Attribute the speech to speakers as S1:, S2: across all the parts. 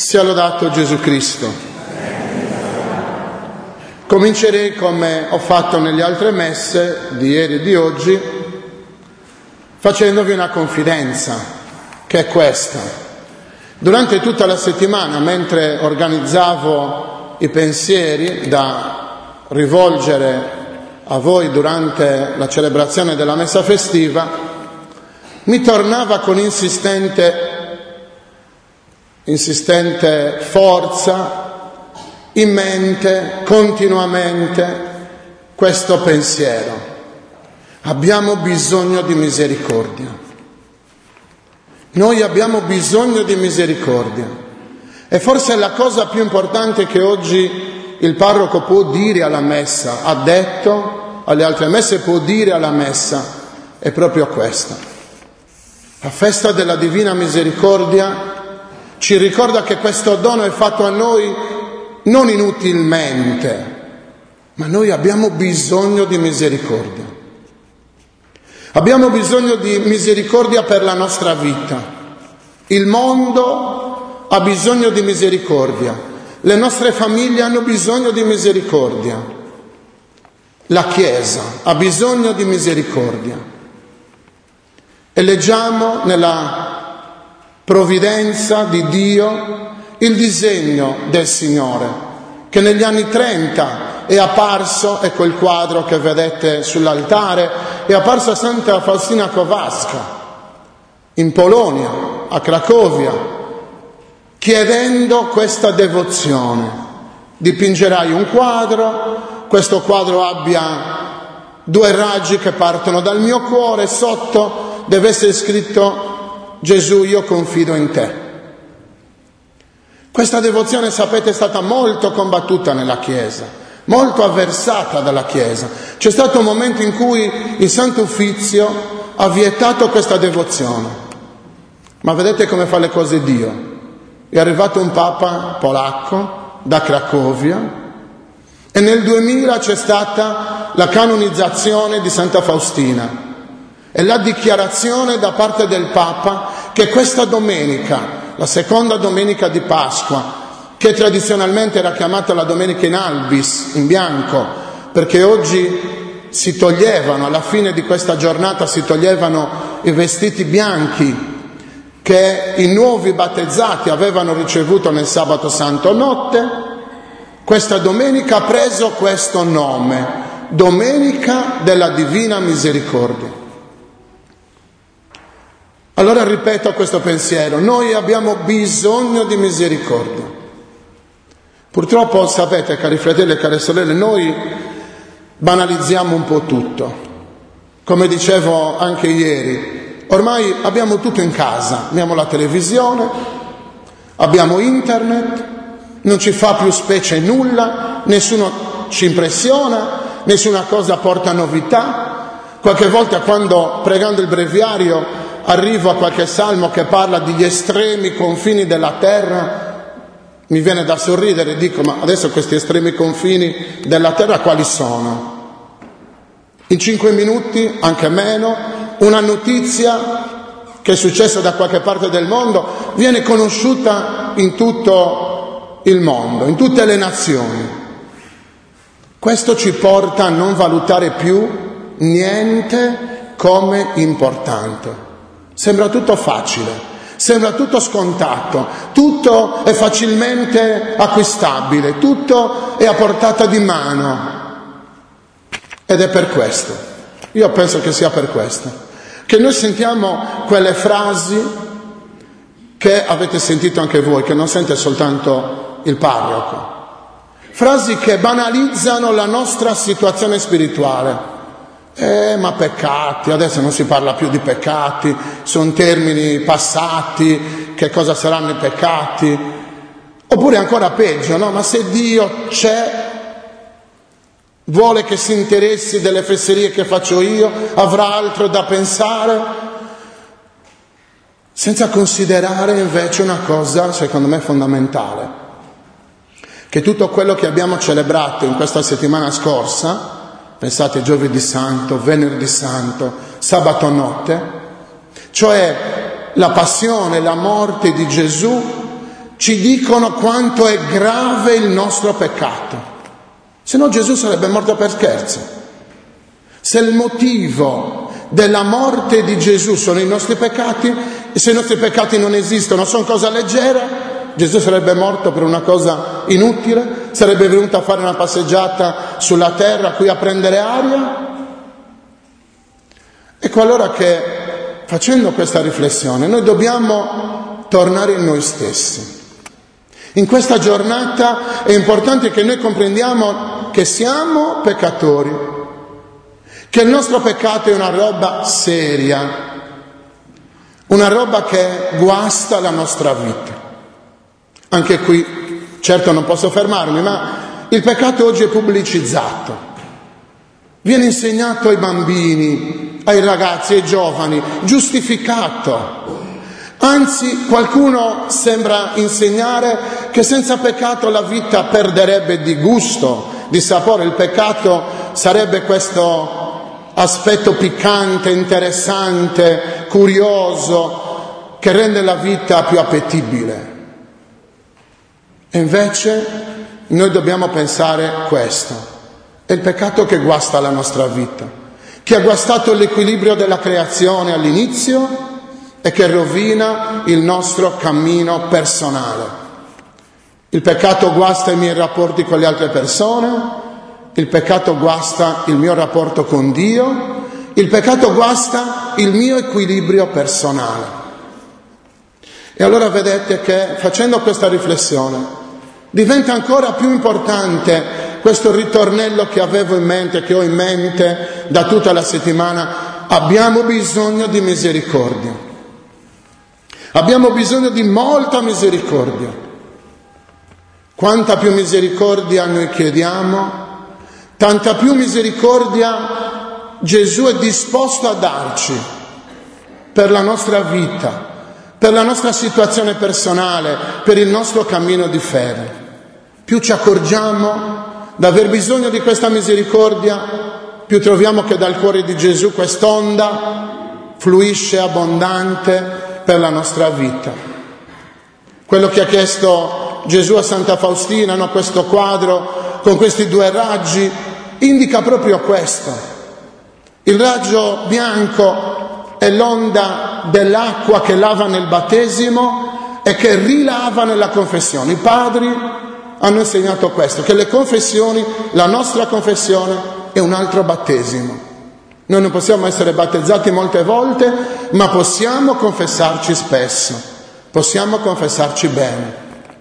S1: Sia lodato Gesù Cristo. Comincerei come ho fatto nelle altre messe di ieri e di oggi, facendovi una confidenza, che è questa. Durante tutta la settimana, mentre organizzavo i pensieri da rivolgere a voi durante la celebrazione della messa festiva, mi tornava con insistente forza in mente continuamente questo pensiero: abbiamo bisogno di misericordia. Noi abbiamo bisogno di misericordia, e forse la cosa più importante che oggi il parroco può dire alla messa, ha detto alle altre messe, può dire alla messa, è proprio questa. La festa della Divina Misericordia ci ricorda che questo dono è fatto a noi non inutilmente, ma noi abbiamo bisogno di misericordia. Abbiamo bisogno di misericordia per la nostra vita. Il mondo ha bisogno di misericordia. Le nostre famiglie hanno bisogno di misericordia. La Chiesa ha bisogno di misericordia. E leggiamo nella provvidenza di Dio il disegno del Signore, che negli anni 30 è apparso, ecco il quadro che vedete sull'altare, è apparso a Santa Faustina Kowalska in Polonia, a Cracovia, chiedendo questa devozione. Dipingerai un quadro, questo quadro abbia 2 raggi che partono dal mio cuore, sotto deve essere scritto: Gesù, io confido in te. Questa devozione, sapete, è stata molto combattuta nella Chiesa, molto avversata dalla Chiesa. C'è stato un momento in cui il Santo Uffizio ha vietato questa devozione. Ma vedete come fa le cose Dio. È arrivato un Papa polacco da Cracovia e nel 2000 c'è stata la canonizzazione di Santa Faustina. E la dichiarazione da parte del Papa che questa domenica, la seconda domenica di Pasqua, che tradizionalmente era chiamata la domenica in albis, in bianco, perché oggi si toglievano, alla fine di questa giornata si toglievano i vestiti bianchi che i nuovi battezzati avevano ricevuto nel sabato santo notte, questa domenica ha preso questo nome, Domenica della Divina Misericordia. Allora ripeto questo pensiero: noi abbiamo bisogno di misericordia. Purtroppo sapete, cari fratelli e care sorelle, noi banalizziamo un po' tutto. Come dicevo anche ieri, ormai abbiamo tutto in casa, abbiamo la televisione, abbiamo internet, non ci fa più specie nulla, nessuno ci impressiona, nessuna cosa porta novità. Qualche volta, quando pregando il breviario arrivo a qualche salmo che parla degli estremi confini della terra, mi viene da sorridere e dico: ma adesso questi estremi confini della terra quali sono? In 5 minuti, anche meno, una notizia che è successa da qualche parte del mondo viene conosciuta in tutto il mondo, in tutte le nazioni. Questo ci porta a non valutare più niente come importante. Sembra tutto facile, sembra tutto scontato, tutto è facilmente acquistabile, tutto è a portata di mano. Ed è per questo, io penso che sia per questo, che noi sentiamo quelle frasi che avete sentito anche voi, che non sente soltanto il parroco. Frasi che banalizzano la nostra situazione spirituale. Ma peccati, adesso non si parla più di peccati, sono termini passati, che cosa saranno i peccati? Oppure ancora peggio, no? Ma se Dio c'è, vuole che si interessi delle fesserie che faccio io, avrà altro da pensare? Senza considerare invece una cosa, secondo me, fondamentale, che tutto quello che abbiamo celebrato in questa settimana scorsa, pensate giovedì santo, venerdì santo, sabato notte, cioè la passione, la morte di Gesù, ci dicono quanto è grave il nostro peccato. Se no Gesù sarebbe morto per scherzo. Se il motivo della morte di Gesù sono i nostri peccati, e se i nostri peccati non esistono, sono cosa leggera, Gesù sarebbe morto per una cosa inutile, sarebbe venuto a fare una passeggiata sulla terra qui a prendere aria. Ecco allora che, facendo questa riflessione, noi dobbiamo tornare in noi stessi. In questa giornata è importante che noi comprendiamo che siamo peccatori, che il nostro peccato è una roba seria, una roba che guasta la nostra vita. Anche qui, certo non posso fermarmi, ma il peccato oggi è pubblicizzato. Viene insegnato ai bambini, ai ragazzi, ai giovani, giustificato. Anzi, qualcuno sembra insegnare che senza peccato la vita perderebbe di gusto, di sapore. Il peccato sarebbe questo aspetto piccante, interessante, curioso, che rende la vita più appetibile. E invece noi dobbiamo pensare questo: è il peccato che guasta la nostra vita, che ha guastato l'equilibrio della creazione all'inizio e che rovina il nostro cammino personale. Il peccato guasta i miei rapporti con le altre persone, il peccato guasta il mio rapporto con Dio, il peccato guasta il mio equilibrio personale. E allora vedete che, facendo questa riflessione, diventa ancora più importante questo ritornello che avevo in mente, che ho in mente da tutta la settimana: abbiamo bisogno di misericordia. Abbiamo bisogno di molta misericordia. Quanta più misericordia noi chiediamo, tanta più misericordia Gesù è disposto a darci per la nostra vita, per la nostra situazione personale, per il nostro cammino di fede. Più ci accorgiamo di aver bisogno di questa misericordia, più troviamo che dal cuore di Gesù quest'onda fluisce abbondante per la nostra vita. Quello che ha chiesto Gesù a Santa Faustina, no? Questo quadro con questi due raggi, indica proprio questo. Il raggio bianco è l'onda dell'acqua che lava nel battesimo e che rilava nella confessione. I padri hanno insegnato questo, che le confessioni, la nostra confessione è un altro battesimo. Noi non possiamo essere battezzati molte volte, ma possiamo confessarci spesso, possiamo confessarci bene.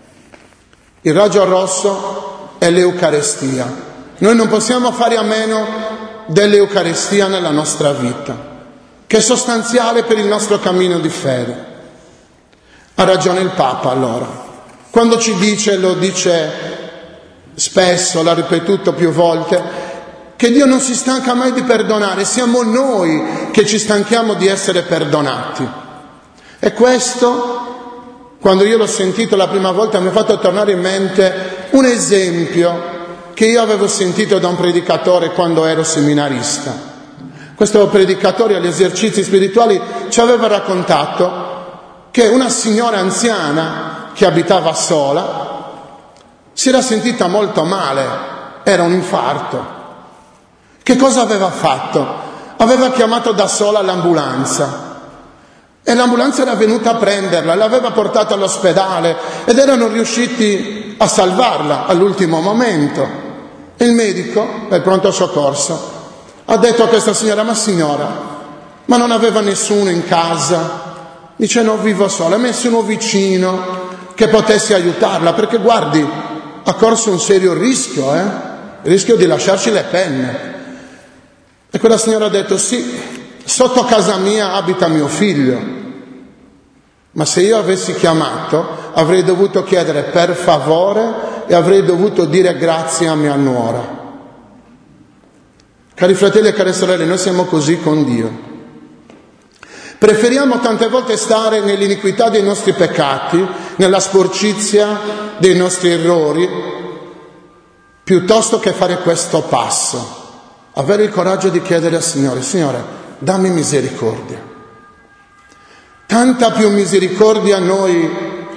S1: Il raggio rosso è l'Eucarestia. Noi non possiamo fare a meno dell'Eucarestia nella nostra vita, che è sostanziale per il nostro cammino di fede. Ha ragione il Papa allora, quando ci dice, lo dice spesso, l'ha ripetuto più volte, che Dio non si stanca mai di perdonare, siamo noi che ci stanchiamo di essere perdonati. E questo, quando io l'ho sentito la prima volta, mi ha fatto tornare in mente un esempio che io avevo sentito da un predicatore quando ero seminarista. Questo predicatore agli esercizi spirituali ci aveva raccontato che una signora anziana che abitava sola si era sentita molto male, era un infarto. Che cosa aveva fatto? Aveva chiamato da sola l'ambulanza e l'ambulanza era venuta a prenderla, l'aveva portata all'ospedale ed erano riusciti a salvarla all'ultimo momento. E il medico del pronto soccorso ha detto a questa signora: ma signora, ma non aveva nessuno in casa? Dice: no, vivo sola, nessuno vicino che potesse aiutarla, perché guardi, ha corso un serio rischio, il rischio di lasciarci le penne. E quella signora ha detto: sì, sotto casa mia abita mio figlio, ma se io avessi chiamato avrei dovuto chiedere per favore e avrei dovuto dire grazie a mia nuora. Cari fratelli e care sorelle, noi siamo così con Dio. Preferiamo tante volte stare nell'iniquità dei nostri peccati, nella sporcizia dei nostri errori, piuttosto che fare questo passo. Avere il coraggio di chiedere al Signore: Signore, dammi misericordia. Tanta più misericordia noi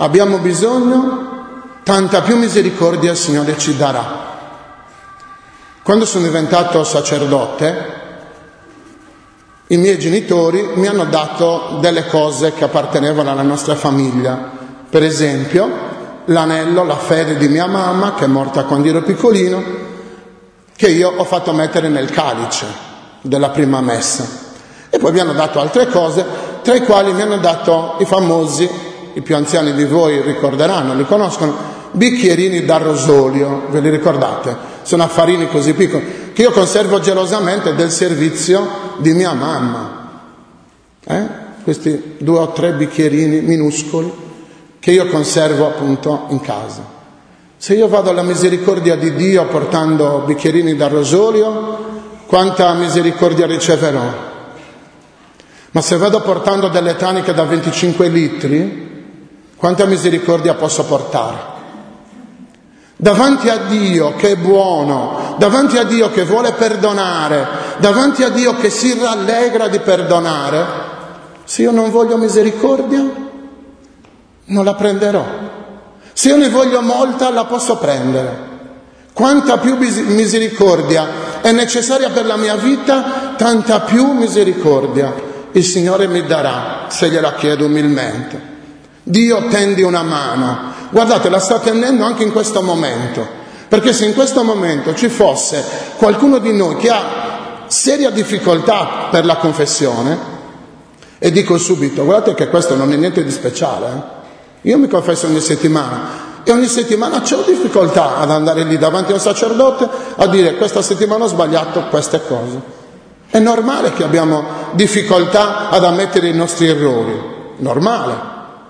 S1: abbiamo bisogno, tanta più misericordia il Signore ci darà. Quando sono diventato sacerdote, i miei genitori mi hanno dato delle cose che appartenevano alla nostra famiglia. Per esempio, l'anello, la fede di mia mamma, che è morta quando ero piccolino, che io ho fatto mettere nel calice della prima messa. E poi mi hanno dato altre cose, tra i quali mi hanno dato i famosi, i più anziani di voi ricorderanno, li conoscono, bicchierini d'arrosolio, ve li ricordate? Sono affarini così piccoli che io conservo gelosamente del servizio di mia mamma. Questi 2 o 3 bicchierini minuscoli che io conservo appunto in casa. Se io vado alla misericordia di Dio portando bicchierini d'arrosolio, quanta misericordia riceverò? Ma se vado portando delle taniche da 25 litri, quanta misericordia posso portare? Davanti a Dio che è buono, davanti a Dio che vuole perdonare, davanti a Dio che si rallegra di perdonare, se io non voglio misericordia, non la prenderò. Se io ne voglio molta, la posso prendere. Quanta più misericordia è necessaria per la mia vita, tanta più misericordia il Signore mi darà, se gliela chiedo umilmente. Dio tendi una mano. Guardate, la sta tendendo anche in questo momento, perché se in questo momento ci fosse qualcuno di noi che ha seria difficoltà per la confessione, e dico subito, guardate che questo non è niente di speciale, io mi confesso ogni settimana e ogni settimana c'ho difficoltà ad andare lì davanti a un sacerdote a dire questa settimana ho sbagliato queste cose. È normale che abbiamo difficoltà ad ammettere i nostri errori, normale.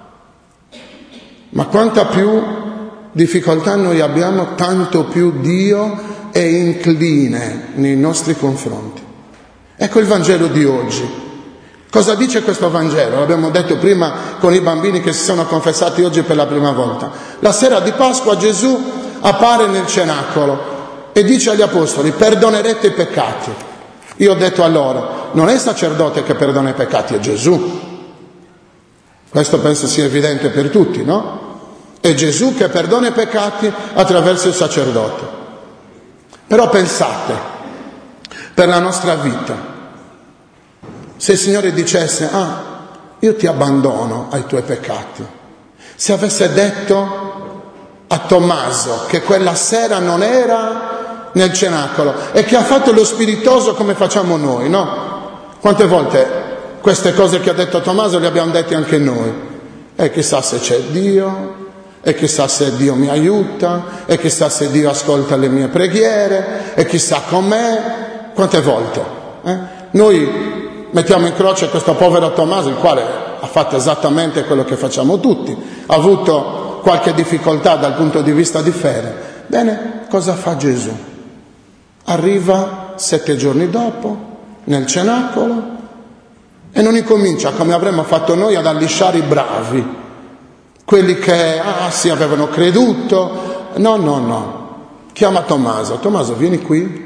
S1: Ma quanta più difficoltà noi abbiamo, tanto più Dio è incline nei nostri confronti. Ecco il Vangelo di oggi. Cosa dice questo Vangelo? L'abbiamo detto prima con i bambini che si sono confessati oggi per la prima volta. La sera di Pasqua Gesù appare nel cenacolo e dice agli apostoli: perdonerete i peccati. Io ho detto a loro: non è il sacerdote che perdona i peccati, è Gesù. Questo penso sia evidente per tutti, no? È Gesù che perdona i peccati attraverso il sacerdote. Però pensate, per la nostra vita, se il Signore dicesse: io ti abbandono ai tuoi peccati, se avesse detto a Tommaso che quella sera non era nel cenacolo e che ha fatto lo spiritoso come facciamo noi, no? Quante volte queste cose che ha detto Tommaso le abbiamo dette anche noi? E chissà se c'è Dio, e chissà se Dio mi aiuta, e chissà se Dio ascolta le mie preghiere, e chissà com'è. Quante volte? Noi mettiamo in croce questo povero Tommaso, il quale ha fatto esattamente quello che facciamo tutti, ha avuto qualche difficoltà dal punto di vista di fede. Bene, cosa fa Gesù? Arriva 7 giorni dopo nel cenacolo e non incomincia, come avremmo fatto noi, ad allisciare i bravi, quelli che sì avevano creduto. No, chiama Tommaso: Tommaso, vieni qui.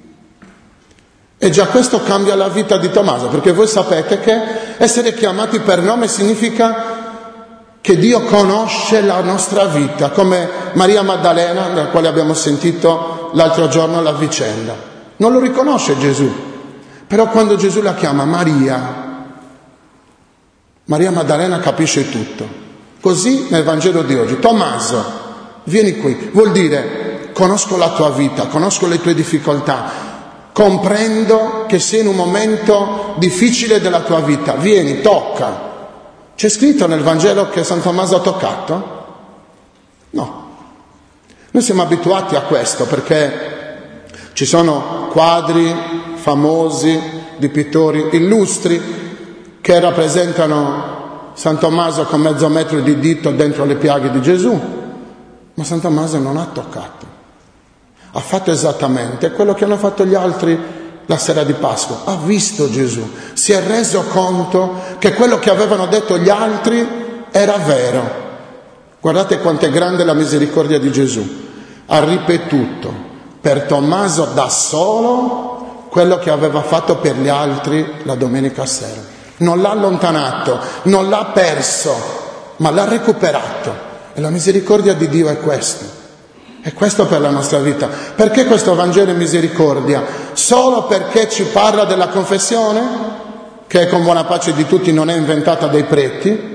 S1: E già questo cambia la vita di Tommaso, perché voi sapete che essere chiamati per nome significa che Dio conosce la nostra vita, come Maria Maddalena, della quale abbiamo sentito l'altro giorno la vicenda. Non lo riconosce Gesù, però quando Gesù la chiama Maria Maddalena capisce tutto. Così nel Vangelo di oggi: Tommaso, vieni qui. Vuol dire: conosco la tua vita, conosco le tue difficoltà, comprendo che sei in un momento difficile della tua vita, vieni, tocca. C'è scritto nel Vangelo che San Tommaso ha toccato? No. Noi siamo abituati a questo perché ci sono quadri famosi di pittori illustri che rappresentano San Tommaso con mezzo metro di dito dentro le piaghe di Gesù, ma San Tommaso non ha toccato. Ha fatto esattamente quello che hanno fatto gli altri la sera di Pasqua. Ha visto Gesù, si è reso conto che quello che avevano detto gli altri era vero. Guardate quanto è grande la misericordia di Gesù. Ha ripetuto per Tommaso da solo quello che aveva fatto per gli altri la domenica sera. Non l'ha allontanato, non l'ha perso, ma l'ha recuperato. E la misericordia di Dio è questo. È questo per la nostra vita. Perché questo Vangelo è misericordia? Solo perché ci parla della confessione, che con buona pace di tutti non è inventata dai preti,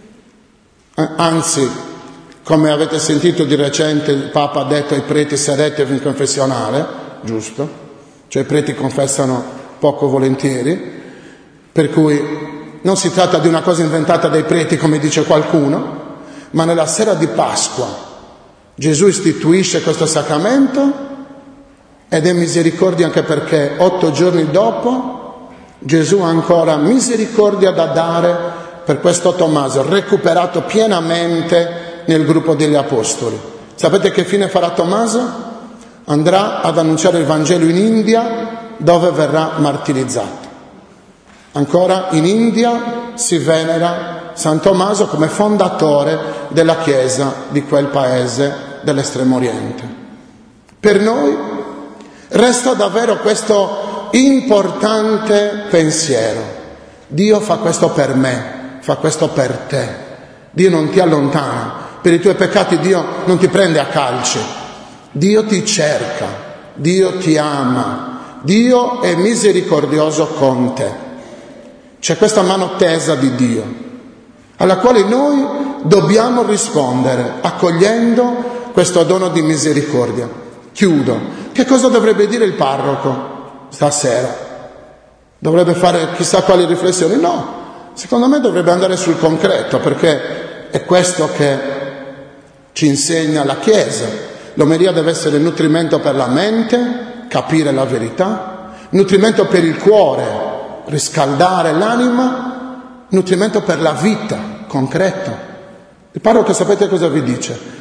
S1: anzi, come avete sentito di recente, il Papa ha detto ai preti: sedetevi in confessionale, giusto? Cioè i preti confessano poco volentieri, per cui non si tratta di una cosa inventata dai preti come dice qualcuno, ma nella sera di Pasqua Gesù istituisce questo sacramento ed è misericordia anche perché 8 giorni dopo Gesù ha ancora misericordia da dare per questo Tommaso, recuperato pienamente nel gruppo degli apostoli. Sapete che fine farà Tommaso? Andrà ad annunciare il Vangelo in India, dove verrà martirizzato. Ancora in India si venera San Tommaso come fondatore della Chiesa di quel paese dell'Estremo Oriente. Per noi resta davvero questo importante pensiero: Dio fa questo per me, fa questo per te. Dio non ti allontana, per i tuoi peccati Dio non ti prende a calci, Dio ti cerca, Dio ti ama, Dio è misericordioso con te. C'è questa mano tesa di Dio, alla quale noi dobbiamo rispondere accogliendo questo dono di misericordia. Chiudo. Che cosa dovrebbe dire il parroco stasera? Dovrebbe fare chissà quali riflessioni? No, secondo me dovrebbe andare sul concreto, perché è questo che ci insegna la Chiesa. L'omelia deve essere nutrimento per la mente, capire la verità, nutrimento per il cuore, riscaldare l'anima, nutrimento per la vita, concreto. Il parroco sapete cosa vi dice?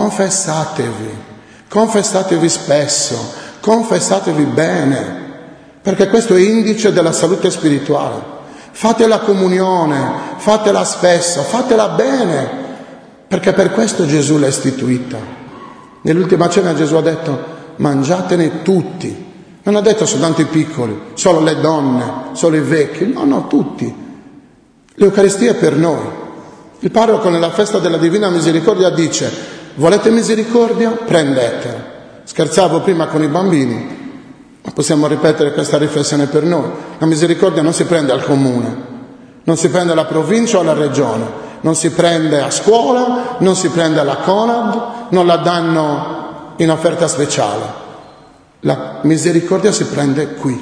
S1: Confessatevi spesso, confessatevi bene, perché questo è indice della salute spirituale. Fate la comunione, fatela spesso, fatela bene, perché per questo Gesù l'ha istituita. Nell'ultima cena Gesù ha detto: mangiatene tutti. Non ha detto soltanto i piccoli, solo le donne, solo i vecchi, no, tutti. L'Eucaristia è per noi. Il parroco nella festa della Divina Misericordia dice: volete misericordia? Prendetela. Scherzavo prima con i bambini, ma possiamo ripetere questa riflessione per noi. La misericordia non si prende al comune, non si prende alla provincia o alla regione, non si prende a scuola, non si prende alla Conad, non la danno in offerta speciale. La misericordia si prende qui,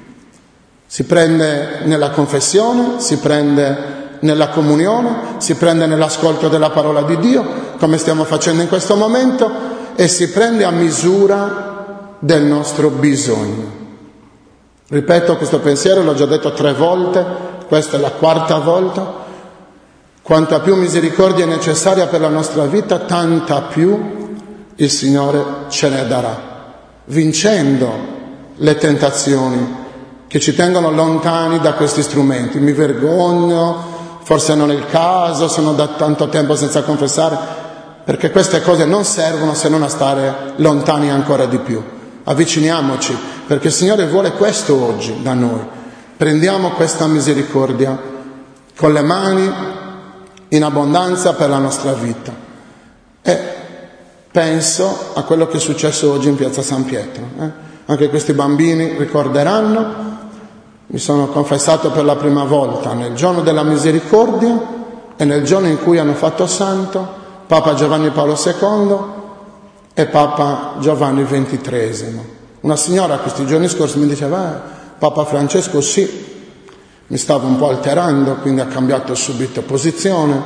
S1: si prende nella confessione, si prende nella comunione, si prende nell'ascolto della parola di Dio, come stiamo facendo in questo momento, e si prende a misura del nostro bisogno. Ripeto questo pensiero, l'ho già detto 3 volte, questa è la 4ª volta. Quanta più misericordia è necessaria per la nostra vita, tanta più il Signore ce ne darà, vincendo le tentazioni che ci tengono lontani da questi strumenti. Mi vergogno, forse non è il caso, sono da tanto tempo senza confessare, perché queste cose non servono se non a stare lontani ancora di più. Avviciniamoci, perché il Signore vuole questo oggi da noi. Prendiamo questa misericordia con le mani in abbondanza per la nostra vita. E penso a quello che è successo oggi in piazza San Pietro. Anche questi bambini ricorderanno. Mi sono confessato per la prima volta nel giorno della misericordia e nel giorno in cui hanno fatto santo Papa Giovanni Paolo II e Papa Giovanni XXIII. Una signora questi giorni scorsi mi diceva: Papa Francesco sì, mi stavo un po' alterando, quindi ha cambiato subito posizione.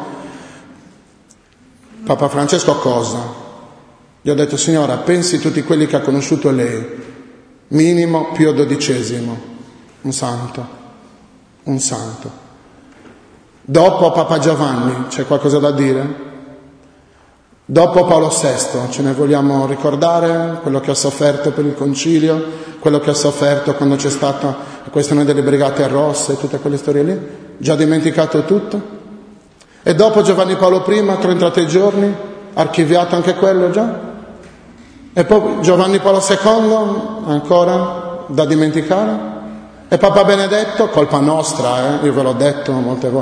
S1: Papa Francesco cosa? Gli ho detto: signora, pensi tutti quelli che ha conosciuto lei, minimo Pio XII, un santo. Dopo Papa Giovanni c'è qualcosa da dire? Dopo Paolo VI ce ne vogliamo ricordare? Quello che ha sofferto per il concilio, quello che ha sofferto quando c'è stata la questione delle Brigate Rosse, tutte quelle storie lì? Già dimenticato tutto? E dopo Giovanni Paolo I, 33 giorni, archiviato anche quello già? E poi Giovanni Paolo II, ancora da dimenticare? E Papa Benedetto, colpa nostra, io ve l'ho detto molte volte,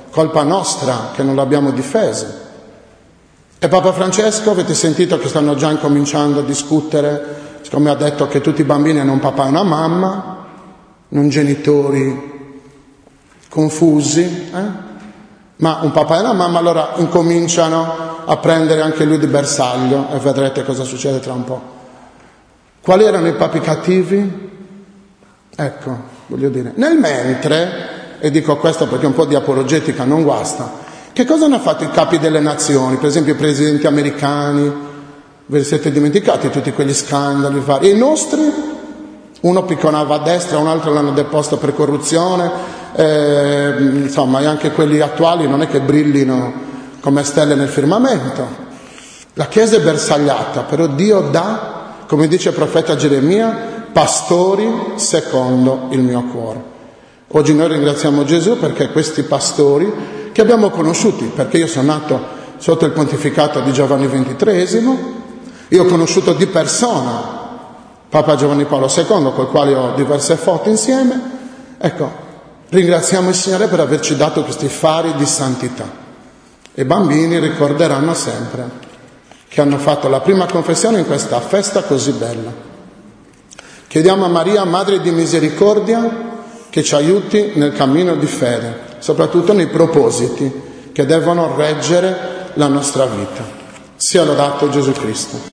S1: colpa nostra che non l'abbiamo difeso. E Papa Francesco, avete sentito che stanno già incominciando a discutere, siccome ha detto che tutti i bambini hanno un papà e una mamma, non genitori confusi, ma un papà e una mamma, allora incominciano a prendere anche lui di bersaglio e vedrete cosa succede tra un po'. Quali erano i papi cattivi? Ecco, voglio dire, nel mentre, e dico questo perché un po' di apologetica non guasta, che cosa hanno fatto i capi delle nazioni, per esempio i presidenti americani? Ve li siete dimenticati tutti quegli scandali vari? E i nostri? Uno picconava a destra, un altro l'hanno deposto per corruzione, insomma, e anche quelli attuali non è che brillino come stelle nel firmamento. La Chiesa è bersagliata, però Dio dà, come dice il profeta Geremia, pastori secondo il mio cuore. Oggi noi ringraziamo Gesù perché questi pastori che abbiamo conosciuti, perché io sono nato sotto il pontificato di Giovanni XXIII, io ho conosciuto di persona Papa Giovanni Paolo II, col quale ho diverse foto insieme. Ecco, ringraziamo il Signore per averci dato questi fari di santità. E i bambini ricorderanno sempre che hanno fatto la prima confessione in questa festa così bella. Chiediamo a Maria, Madre di Misericordia, che ci aiuti nel cammino di fede, soprattutto nei propositi che devono reggere la nostra vita. Sia lodato Gesù Cristo.